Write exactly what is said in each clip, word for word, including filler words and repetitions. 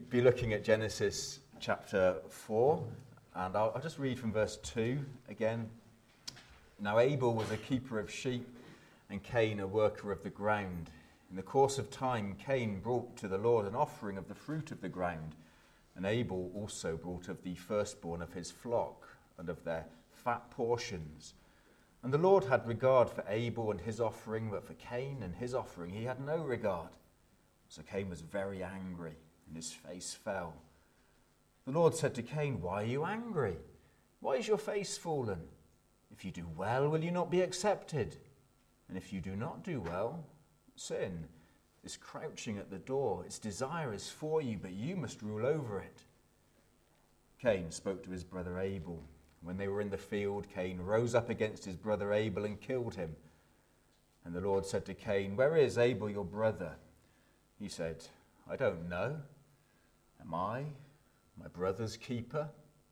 be looking at Genesis chapter four, and I'll, I'll just read from verse two again. Now Abel was a keeper of sheep, and Cain a worker of the ground. In the course of time, Cain brought to the Lord an offering of the fruit of the ground, and Abel also brought of the firstborn of his flock and of their fat portions. And the Lord had regard for Abel and his offering, but for Cain and his offering he had no regard. So Cain was very angry, and his face fell. The Lord said to Cain, "Why are you angry? Why is your face fallen? If you do well, will you not be accepted? And if you do not do well, sin is crouching at the door. Its desire is for you, but you must rule over it." Cain spoke to his brother Abel. When they were in the field, Cain rose up against his brother Abel and killed him. And the Lord said to Cain, "Where is Abel your brother?" He said, "I don't know. Am I my brother's keeper?"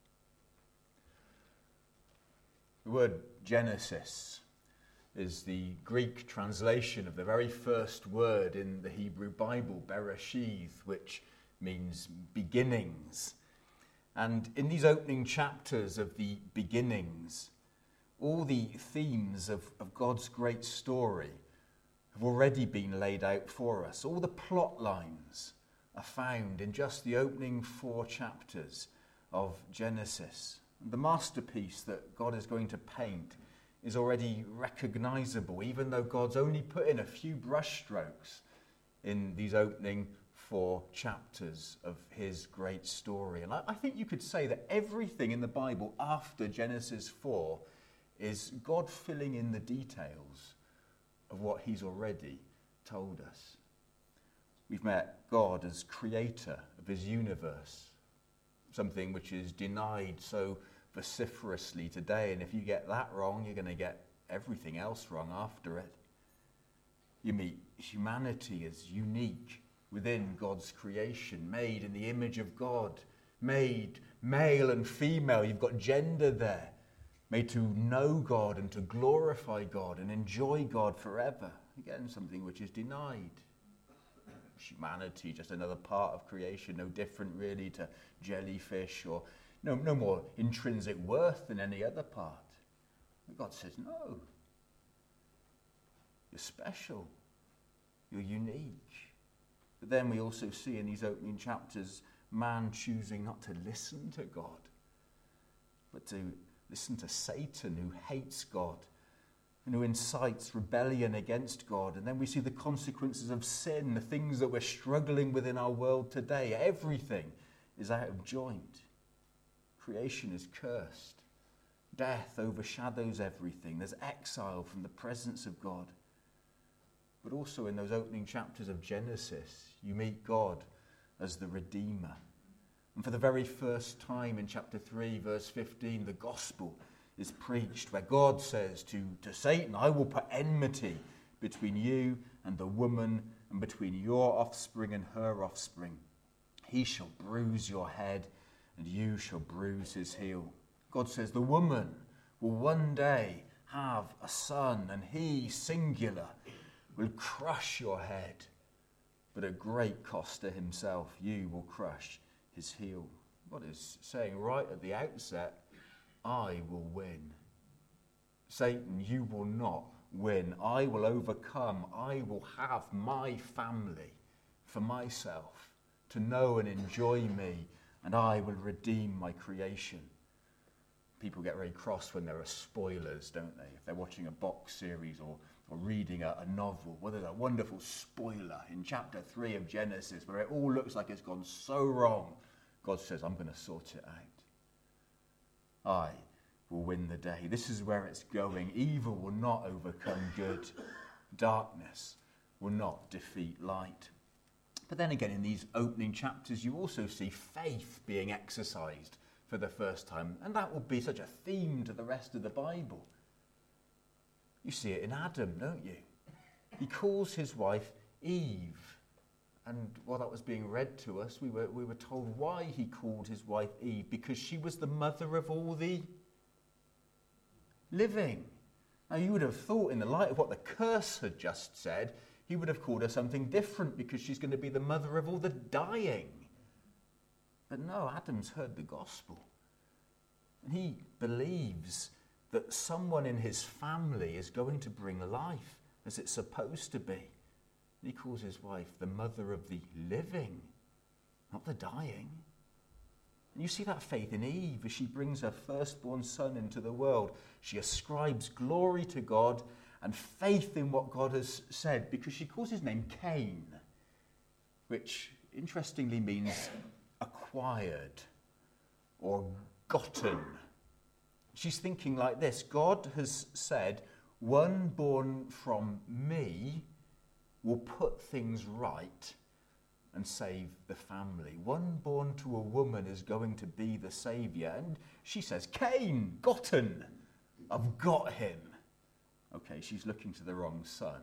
The word Genesis is the Greek translation of the very first word in the Hebrew Bible, Bereshith, which means beginnings. And in these opening chapters of the beginnings, all the themes of, of God's great story have already been laid out for us. All the plot lines are found in just the opening four chapters of Genesis. And the masterpiece that God is going to paint is already recognizable, even though God's only put in a few brushstrokes in these opening four chapters of his great story. And I, I think you could say that everything in the Bible after Genesis four is God filling in the details of what he's already told us. We've met God as creator of his universe, something which is denied so vociferously today, and if you get that wrong, you're going to get everything else wrong after it. You meet humanity as unique within God's creation, made in the image of God, made male and female. You've got gender there, made to know God and to glorify God and enjoy God forever. Again, something which is denied. Humanity, just another part of creation, no different really to jellyfish, or no, no more intrinsic worth than any other part. But God says, no. You're special. You're unique. But then we also see in these opening chapters man choosing not to listen to God, but to listen to Satan, who hates God and who incites rebellion against God. And then we see the consequences of sin, the things that we're struggling with in our world today. Everything is out of joint. Creation is cursed. Death overshadows everything. There's exile from the presence of God. But also in those opening chapters of Genesis, you meet God as the Redeemer. And for the very first time in chapter three, verse fifteen, the gospel is preached, where God says to, to Satan, "I will put enmity between you and the woman, and between your offspring and her offspring. He shall bruise your head, and you shall bruise his heel." God says the woman will one day have a son, and he, singular, will crush your head, but at great cost to himself, you will crush his heel. God is saying right at the outset, I will win. Satan, you will not win. I will overcome. I will have my family for myself, to know and enjoy me, and I will redeem my creation. People get very cross when there are spoilers, don't they? If they're watching a box series or or reading a, a novel, well, there's a wonderful spoiler in chapter three of Genesis where it all looks like it's gone so wrong. God says, I'm going to sort it out. I will win the day. This is where it's going. Evil will not overcome good. Darkness will not defeat light. But then again, in these opening chapters, you also see faith being exercised for the first time. And that will be such a theme to the rest of the Bible. You see it in Adam, don't you? He calls his wife Eve. And while that was being read to us, we were, we were told why he called his wife Eve. Because she was the mother of all the living. Now, you would have thought, in the light of what the curse had just said, he would have called her something different, because she's going to be the mother of all the dying. But no, Adam's heard the gospel. And he believes that someone in his family is going to bring life as it's supposed to be. And he calls his wife the mother of the living, not the dying. And you see that faith in Eve as she brings her firstborn son into the world. She ascribes glory to God and faith in what God has said, because she calls his name Cain, which interestingly means acquired or gotten. She's thinking like this: God has said, one born from me will put things right and save the family. One born to a woman is going to be the saviour. And she says, Cain, gotten. I've got him. Okay, she's looking to the wrong son.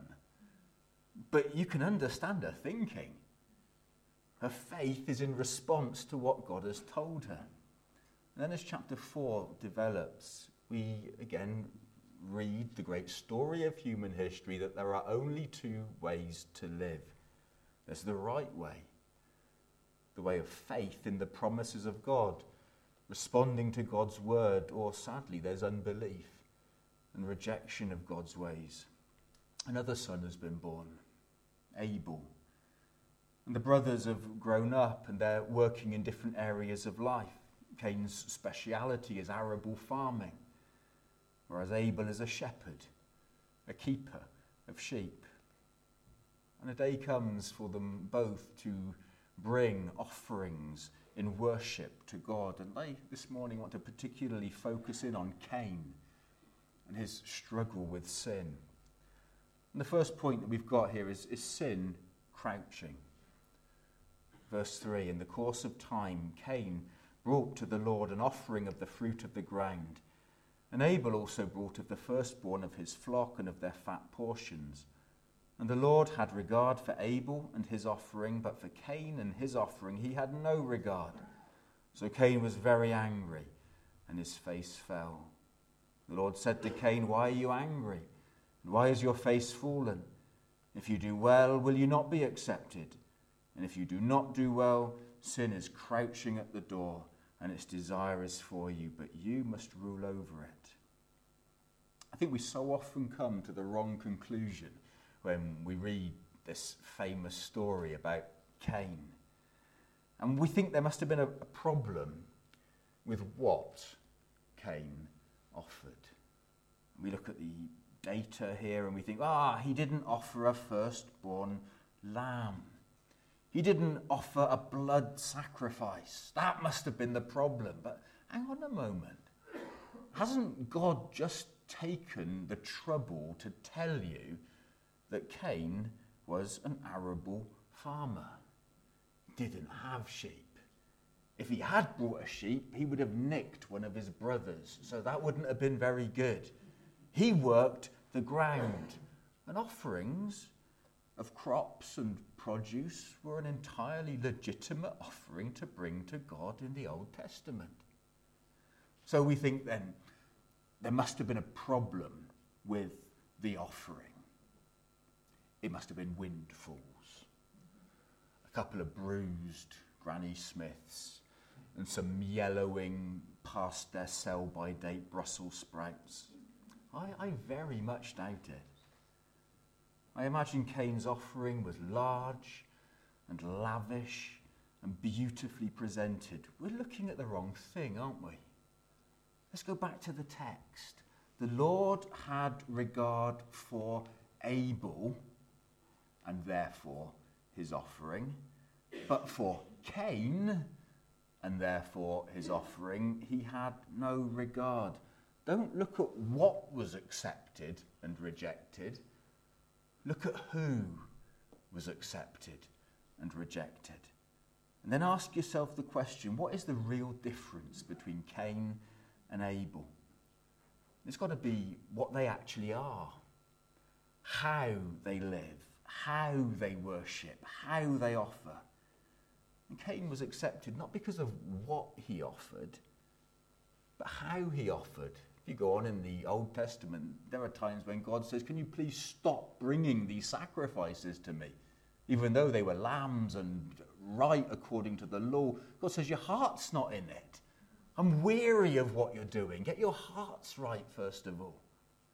But you can understand her thinking. Her faith is in response to what God has told her. And then as chapter four develops, we again read the great story of human history, that there are only two ways to live. There's the right way, the way of faith in the promises of God, responding to God's word, or sadly there's unbelief and rejection of God's ways. Another son has been born, Abel. And the brothers have grown up and they're working in different areas of life. Cain's speciality is arable farming, whereas Abel is a shepherd, a keeper of sheep. And a day comes for them both to bring offerings in worship to God. And I, this morning, want to particularly focus in on Cain and his struggle with sin. And the first point that we've got here is, is sin crouching. Verse three, in the course of time, Cain brought to the Lord an offering of the fruit of the ground. And Abel also brought of the firstborn of his flock and of their fat portions. And the Lord had regard for Abel and his offering, but for Cain and his offering he had no regard. So Cain was very angry, and his face fell. The Lord said to Cain, why are you angry? And why is your face fallen? If you do well, will you not be accepted? And if you do not do well, sin is crouching at the door, and its desire is for you, but you must rule over it. I think we so often come to the wrong conclusion when we read this famous story about Cain. And we think there must have been a, a problem with what Cain offered. We look at the data here and we think, ah, he didn't offer a firstborn lamb. He didn't offer a blood sacrifice. That must have been the problem. But hang on a moment. Hasn't God just taken the trouble to tell you that Cain was an arable farmer? Didn't have sheep. If he had brought a sheep, he would have nicked one of his brothers. So that wouldn't have been very good. He worked the ground. And offerings of crops and produce were an entirely legitimate offering to bring to God in the Old Testament. So we think then there must have been a problem with the offering. It must have been windfalls. A couple of bruised Granny Smiths and some yellowing past their sell-by date Brussels sprouts. I, I very much doubt it. I imagine Cain's offering was large and lavish and beautifully presented. We're looking at the wrong thing, aren't we? Let's go back to the text. The Lord had regard for Abel and therefore his offering, but for Cain and therefore his offering he had no regard. Don't look at what was accepted and rejected. Look at who was accepted and rejected. And then ask yourself the question, what is the real difference between Cain and Abel? It's got to be what they actually are, how they live, how they worship, how they offer. And Cain was accepted not because of what he offered, but how he offered. If you go on in the Old Testament, there are times when God says, can you please stop bringing these sacrifices to me? Even though they were lambs and right according to the law, God says, your heart's not in it. I'm weary of what you're doing. Get your hearts right, first of all.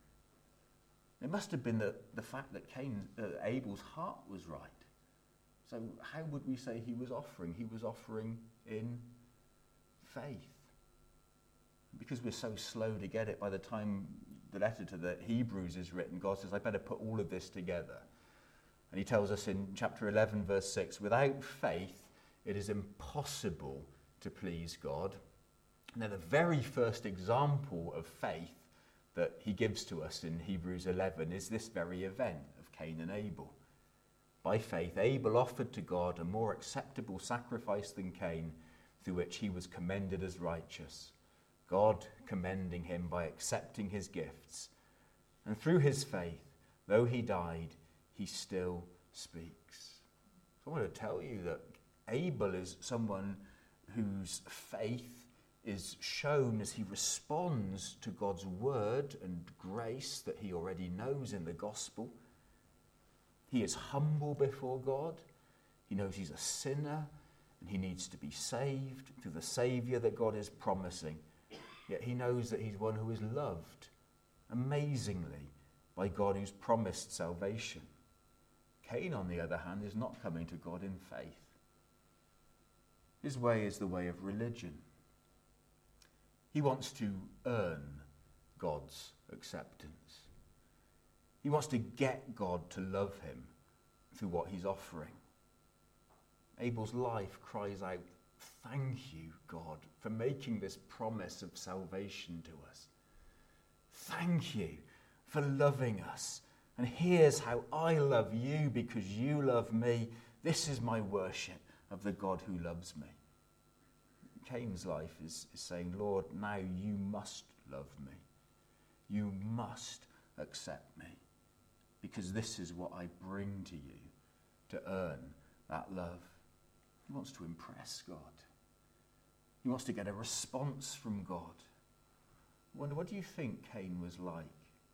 It must have been the, the fact that Cain, uh, Abel's heart was right. So how would we say he was offering? He was offering in faith. Because we're so slow to get it, by the time the letter to the Hebrews is written, God says, I better put all of this together. And he tells us in chapter eleven, verse six, without faith, it is impossible to please God. Now, the very first example of faith that he gives to us in Hebrews eleven is this very event of Cain and Abel. By faith, Abel offered to God a more acceptable sacrifice than Cain, through which he was commended as righteous, God commending him by accepting his gifts. And through his faith, though he died, he still speaks. So I want to tell you that Abel is someone whose faith is shown as he responds to God's word and grace that he already knows in the gospel. He is humble before God. He knows he's a sinner and he needs to be saved through the Saviour that God is promising. Yet he knows that he's one who is loved amazingly by God who's promised salvation. Cain, on the other hand, is not coming to God in faith. His way is the way of religion. He wants to earn God's acceptance. He wants to get God to love him through what he's offering. Abel's life cries out, thank you, God, for making this promise of salvation to us. Thank you for loving us. And here's how I love you because you love me. This is my worship of the God who loves me. Cain's life is, is saying, Lord, now you must love me. You must accept me because this is what I bring to you to earn that love. He wants to impress God. He wants to get a response from God. I wonder, what do you think Cain was like?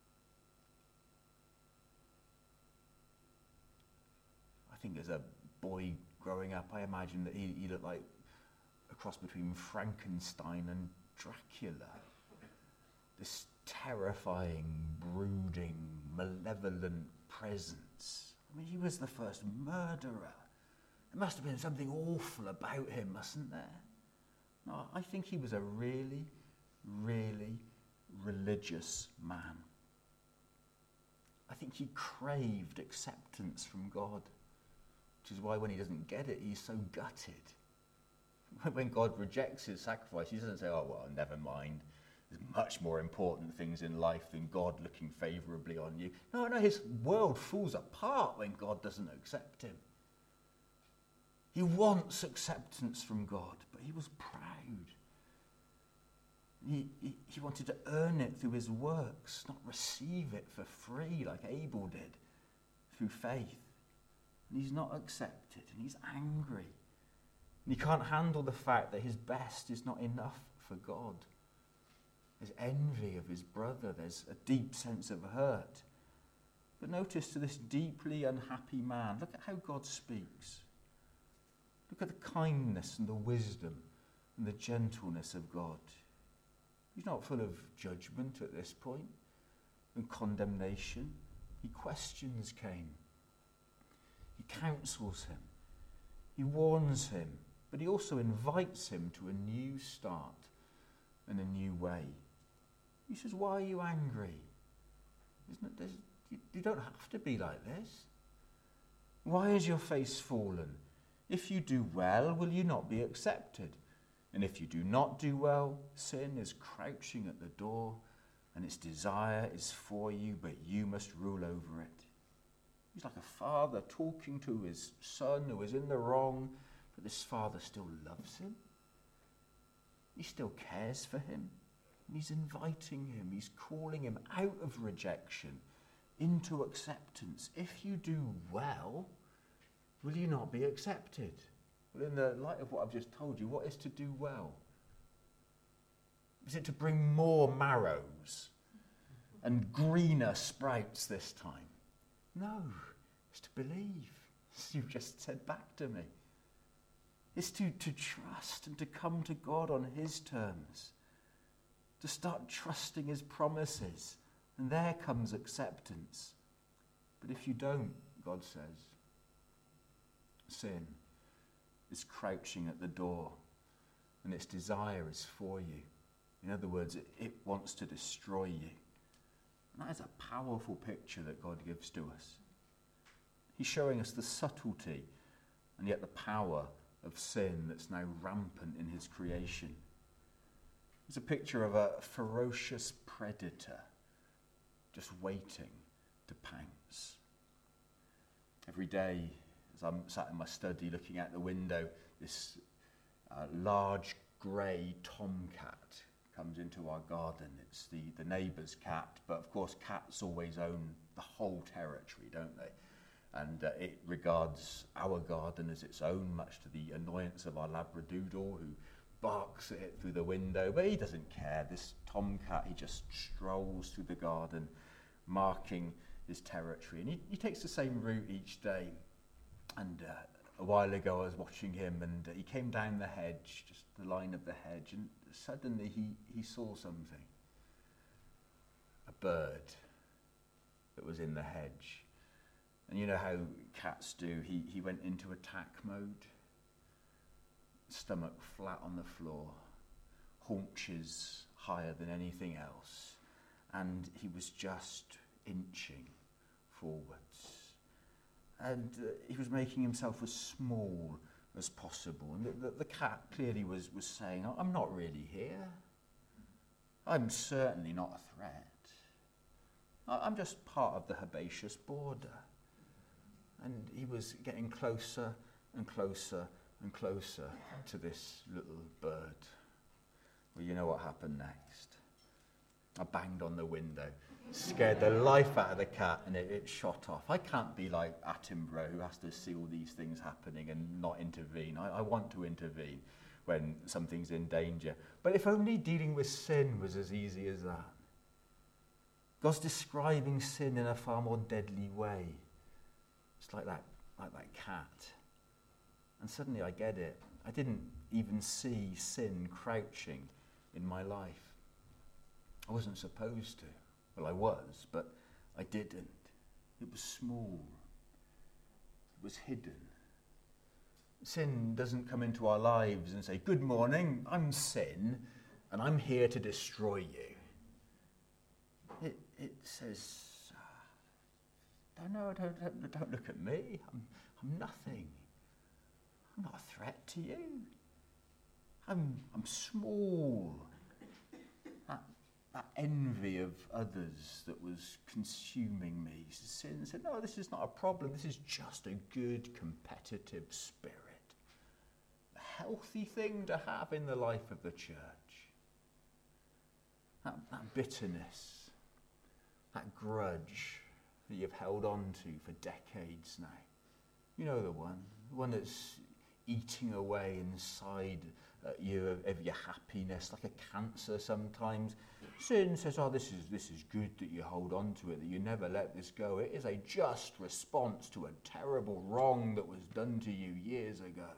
I think as a boy growing up, I imagine that he, he looked like a cross between Frankenstein and Dracula. This terrifying, brooding, malevolent presence. I mean, he was the first murderer. There must have been something awful about him, mustn't there? No, I think he was a really, really religious man. I think he craved acceptance from God, which is why when he doesn't get it, he's so gutted. When God rejects his sacrifice, he doesn't say, oh, well, never mind. There's much more important things in life than God looking favourably on you. No, no, his world falls apart when God doesn't accept him. He wants acceptance from God, but he was proud. He, he, he wanted to earn it through his works, not receive it for free like Abel did, through faith. And he's not accepted, and he's angry. And he can't handle the fact that his best is not enough for God. There's envy of his brother. There's a deep sense of hurt. But notice to this deeply unhappy man, look at how God speaks. Look at the kindness and the wisdom and the gentleness of God. He's not full of judgment at this point and condemnation. He questions Cain. He counsels him. He warns him. But he also invites him to a new start and a new way. He says, why are you angry? Isn't it, you, you don't have to be like this. Why is your face fallen? If you do well, will you not be accepted? And if you do not do well, sin is crouching at the door, and its desire is for you, but you must rule over it. He's like a father talking to his son who is in the wrong, but this father still loves him. He still cares for him. And he's inviting him. He's calling him out of rejection into acceptance. If you do well, will you not be accepted? Well, in the light of what I've just told you, what is to do well? Is it to bring more marrows and greener sprouts this time? No, it's to believe. as you've just said back to me. It's to, to trust and to come to God on his terms, to start trusting his promises, and there comes acceptance. But if you don't, God says, sin is crouching at the door, and its desire is for you. In other words, it, it wants to destroy you. And that is a powerful picture that God gives to us. He's showing us the subtlety and yet the power of sin that's now rampant in his creation. It's a picture of a ferocious predator just waiting to pounce. Every day, as I'm sat in my study looking out the window, this uh, large grey tomcat comes into our garden. It's the, the neighbour's cat, but of course cats always own the whole territory, don't they? And uh, it regards our garden as its own, much to the annoyance of our Labradoodle, who barks at it through the window, but he doesn't care. This tomcat, he just strolls through the garden, marking his territory. And he, he takes the same route each day. And uh, a while ago I was watching him, and uh, he came down the hedge, just the line of the hedge, and suddenly he, he saw something. A bird that was in the hedge. And you know how cats do. He, he went into attack mode. Stomach flat on the floor. Haunches higher than anything else. And he was just inching forwards. And uh, he was making himself as small as possible. And the, the, the cat clearly was, was saying, I'm not really here. I'm certainly not a threat. I, I'm just part of the herbaceous border. And he was getting closer and closer and closer to this little bird. Well, you know what happened next. I banged on the window, scared the life out of the cat, and it, it shot off. I can't be like Attenborough, who has to see all these things happening and not intervene. I, I want to intervene when something's in danger. But if only dealing with sin was as easy as that. God's describing sin in a far more deadly way. It's like that, like that cat. And suddenly I get it. I didn't even see sin crouching in my life. I wasn't supposed to. Well, I was, but I didn't. It was small. It was hidden. Sin doesn't come into our lives and say, good morning, I'm sin, and I'm here to destroy you. It, it says, don't, no, don't, don't, don't look at me. I'm, I'm nothing. I'm not a threat to you. I'm, I'm small. That, that envy of others that was consuming me. Sin said, no, this is not a problem. This is just a good competitive spirit. A healthy thing to have in the life of the church. That, that bitterness, that grudge that you've held on to for decades now. You know the one, the one that's eating away inside uh, you of, of your happiness, like a cancer sometimes. Sin says, oh, this is, this is good that you hold on to it, that you never let this go. It is a just response to a terrible wrong that was done to you years ago.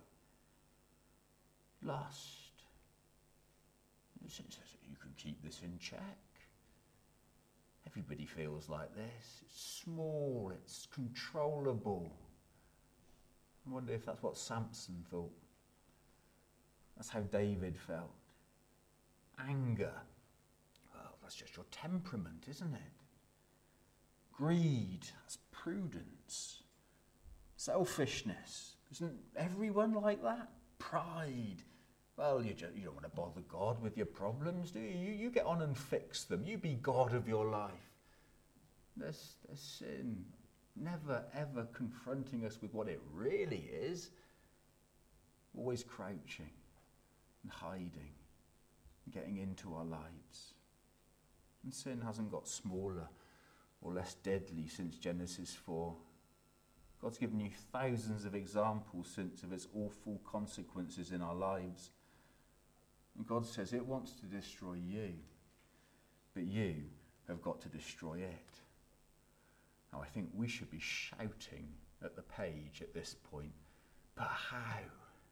Lust. Sin says, you can keep this in check. Everybody feels like this. It's small, it's controllable. I wonder if that's what Samson thought. That's how David felt. Anger. Well, that's just your temperament, isn't it? Greed. That's prudence. Selfishness. Isn't everyone like that? Pride. Well, you, just, you don't want to bother God with your problems, do you? you? You get on and fix them. You be God of your life. There's, there's sin. Never, ever confronting us with what it really is. Always crouching and hiding and getting into our lives. And sin hasn't got smaller or less deadly since Genesis four. God's given you thousands of examples since of its awful consequences in our lives. And God says it wants to destroy you, but you have got to destroy it. Now, I think we should be shouting at the page at this point. But how?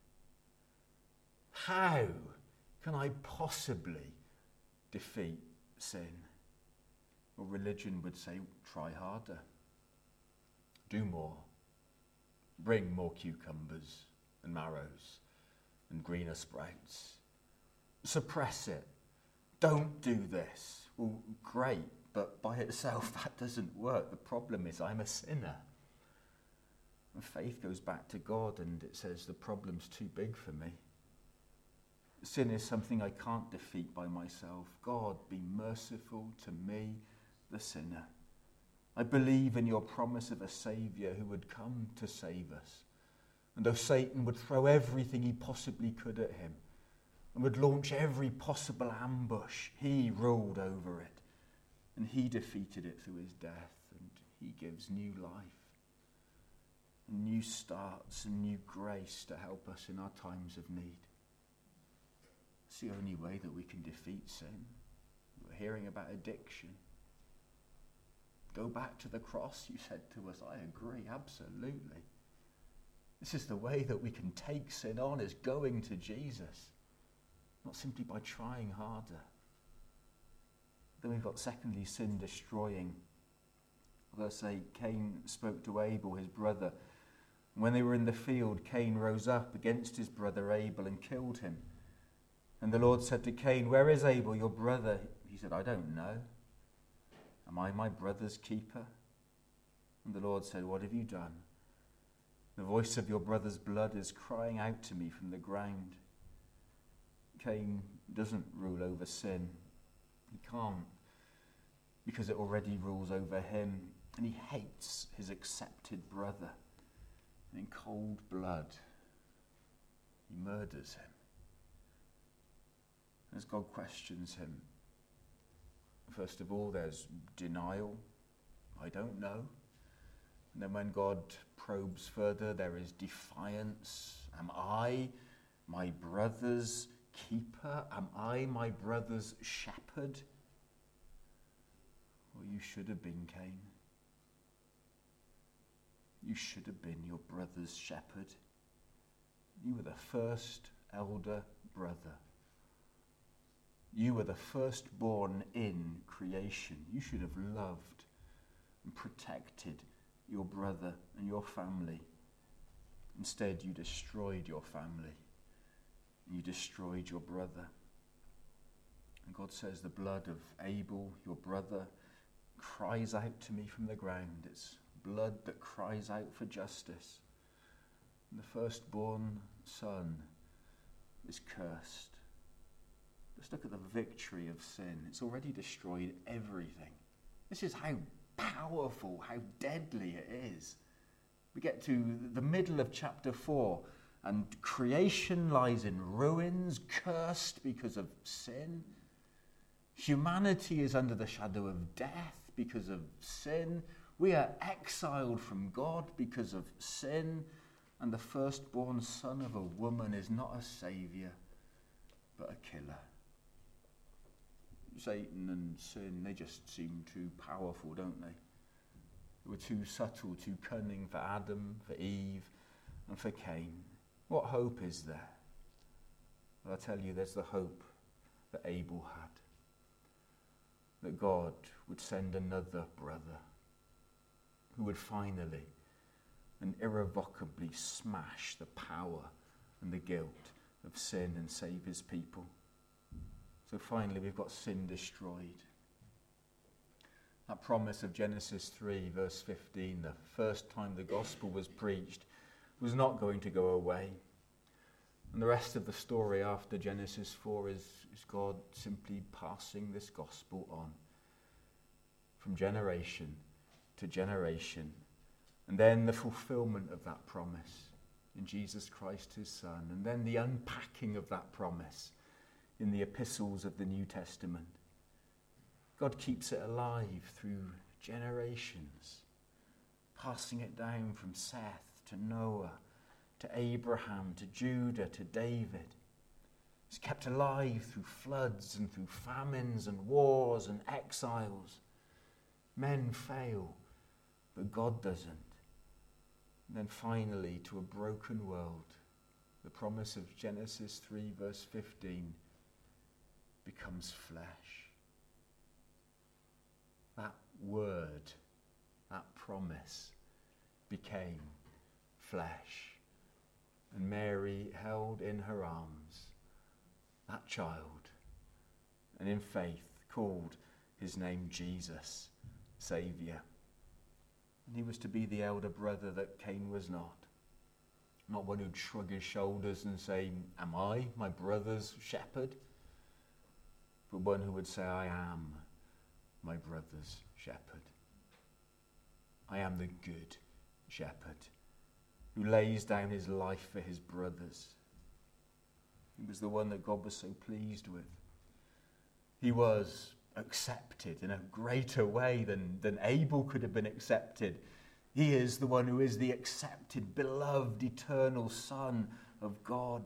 How can I possibly defeat sin? Well, religion would say, try harder. Do more. Bring more cucumbers and marrows and greener sprouts. Suppress it. Don't do this. Well, great, but by itself that doesn't work. The problem is I'm a sinner. And faith goes back to God and it says the problem's too big for me. Sin is something I can't defeat by myself. God, be merciful to me, the sinner. I believe in your promise of a Saviour who would come to save us. And though Satan would throw everything he possibly could at him and would launch every possible ambush, he ruled over it. And he defeated it through his death. And he gives new life, and new starts, and new grace to help us in our times of need. It's the only way that we can defeat sin. We're hearing about addiction. Go back to the cross, you said to us. I agree, absolutely. This is the way that we can take sin on, is going to Jesus. Not simply by trying harder. Then we've got secondly, sin destroying. Verse eight, Cain spoke to Abel, his brother. When they were in the field, Cain rose up against his brother Abel and killed him. And the Lord said to Cain, where is Abel, your brother? He said, I don't know. Am I my brother's keeper? And the Lord said, what have you done? The voice of your brother's blood is crying out to me from the ground. Cain doesn't rule over sin. He can't, because it already rules over him. And he hates his accepted brother. And in cold blood, he murders him. As God questions him, first of all, there's denial. I don't know. And then when God probes further, there is defiance. Am I my brother's keeper? Am I my brother's shepherd? Well, you should have been, Cain. You should have been your brother's shepherd. You were the first elder brother. You were the firstborn in creation. You should have loved and protected your brother and your family. Instead, you destroyed your family. You destroyed your brother. And God says, the blood of Abel, your brother, cries out to me from the ground. It's blood that cries out for justice. And the firstborn son is cursed. Just look at the victory of sin. It's already destroyed everything. This is how powerful, how deadly it is. We get to the middle of chapter four, and creation lies in ruins, cursed because of sin. Humanity is under the shadow of death because of sin. We are exiled from God because of sin. And the firstborn son of a woman is not a saviour, but a killer. Satan and sin, they just seem too powerful, don't they? They were too subtle, too cunning for Adam, for Eve, and for Cain. What hope is there? Well, I tell you, there's the hope that Abel had. That God would send another brother who would finally and irrevocably smash the power and the guilt of sin and save his people. So finally, we've got sin destroyed. That promise of Genesis three, verse fifteen, the first time the gospel was preached, was not going to go away. And the rest of the story after Genesis four is, is God simply passing this gospel on from generation to generation. And then the fulfillment of that promise in Jesus Christ, his Son. And then the unpacking of that promise in the epistles of the New Testament. God keeps it alive through generations, passing it down from Seth to Noah, to Abraham, to Judah, to David. It's kept alive through floods and through famines and wars and exiles. Men fail, but God doesn't. And then finally, to a broken world, the promise of Genesis three verse fifteen becomes flesh. That word, that promise became flesh. And Mary held in her arms that child, and in faith called his name Jesus, Saviour. And he was to be the elder brother that Cain was not. Not one who'd shrug his shoulders and say, am I my brother's shepherd? But one who would say, I am my brother's shepherd. I am the good shepherd who lays down his life for his brothers. He was the one that God was so pleased with. He was accepted in a greater way than, than Abel could have been accepted. He is the one who is the accepted, beloved, eternal Son of God.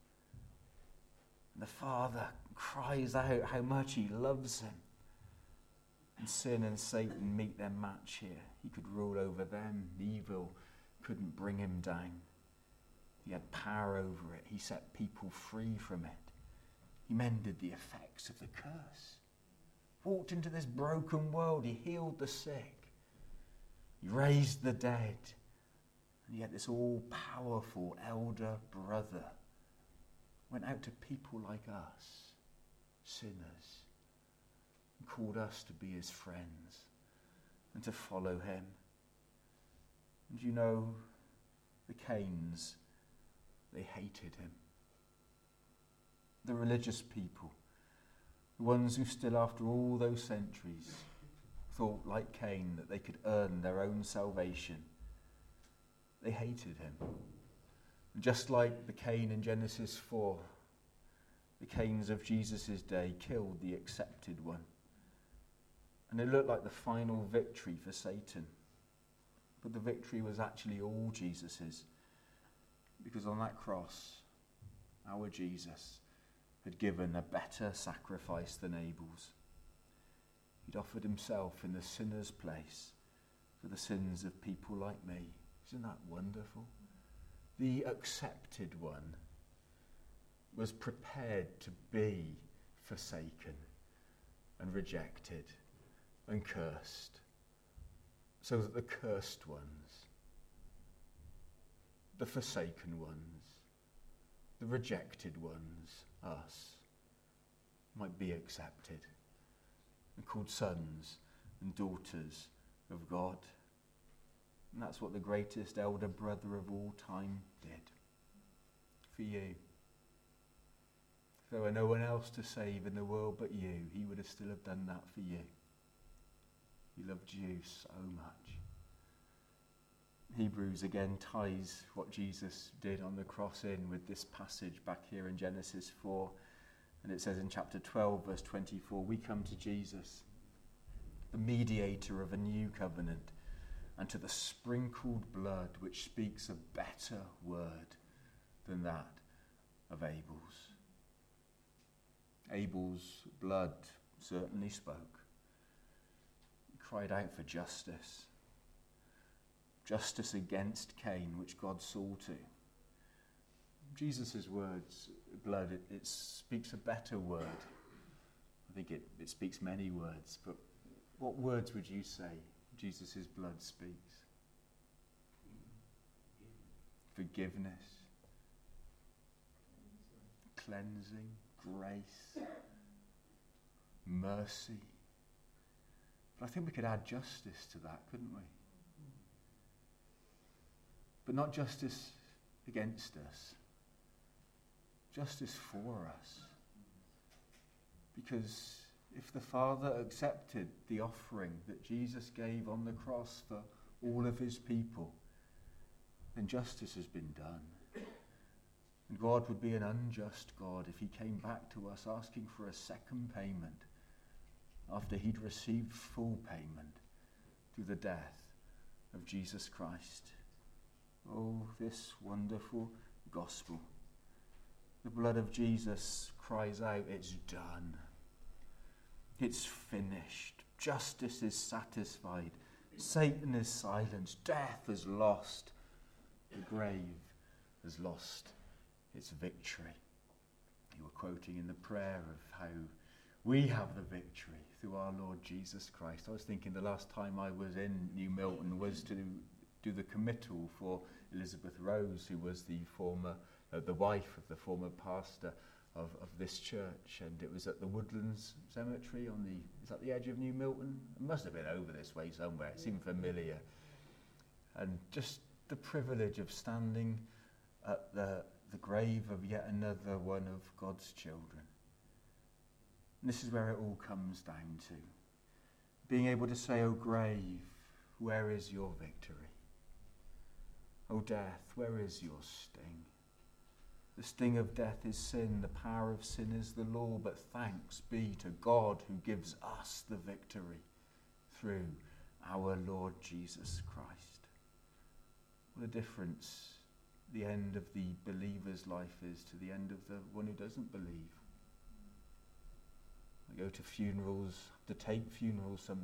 And the Father cries out how much he loves him. And sin and Satan meet their match here. He could rule over them. Evil couldn't bring him down. He had power over it. He set people free from it. He mended the effects of the curse. Walked into this broken world. He healed the sick. He raised the dead. And yet this all-powerful elder brother went out to people like us, sinners, and called us to be his friends and to follow him. And you know, the Cains, they hated him. The religious people, the ones who still after all those centuries thought like Cain that they could earn their own salvation, they hated him. And just like the Cain in Genesis four, the Cains of Jesus' day killed the accepted one. And it looked like the final victory for Satan. But the victory was actually all Jesus's. Because on that cross, our Jesus had given a better sacrifice than Abel's. He'd offered himself in the sinner's place for the sins of people like me. Isn't that wonderful? The accepted one was prepared to be forsaken and rejected and cursed, so that the cursed ones, the forsaken ones, the rejected ones, us, might be accepted and called sons and daughters of God. And that's what the greatest elder brother of all time did for you. If there were no one else to save in the world but you, he would have still have done that for you. He loved you so much. Hebrews again ties what Jesus did on the cross in with this passage back here in Genesis four. And it says in chapter twelve, verse twenty-four, we come to Jesus, the mediator of a new covenant, and to the sprinkled blood which speaks a better word than that of Abel's. Abel's blood certainly spoke. He cried out for justice. Justice against Cain, which God saw to. Jesus' words, blood, it, it speaks a better word. I think it, it speaks many words, but what words would you say Jesus' blood speaks? Forgiveness, cleansing, grace, mercy. But I think we could add justice to that, couldn't we? But not justice against us, justice for us. Because if the Father accepted the offering that Jesus gave on the cross for all of his people, then justice has been done. And God would be an unjust God if he came back to us asking for a second payment after he'd received full payment through the death of Jesus Christ. Oh, this wonderful gospel. The blood of Jesus cries out, it's done. It's finished. Justice is satisfied. Satan is silenced. Death is lost. The grave has lost its victory. You were quoting in the prayer of how we have the victory through our Lord Jesus Christ. I was thinking the last time I was in New Milton was to do the committal for Elizabeth Rose, who was the former, uh, the wife of the former pastor of, of this church, and it was at the Woodlands Cemetery on the, is that the edge of New Milton? It must have been over this way somewhere, it seemed familiar. And just the privilege of standing at the, the grave of yet another one of God's children. And this is where it all comes down to. Being able to say, "O grave, where is your victory? O death, where is your sting? The sting of death is sin, the power of sin is the law, but thanks be to God who gives us the victory through our Lord Jesus Christ." What a difference the end of the believer's life is to the end of the one who doesn't believe. I go to funerals, to take funerals sometimes.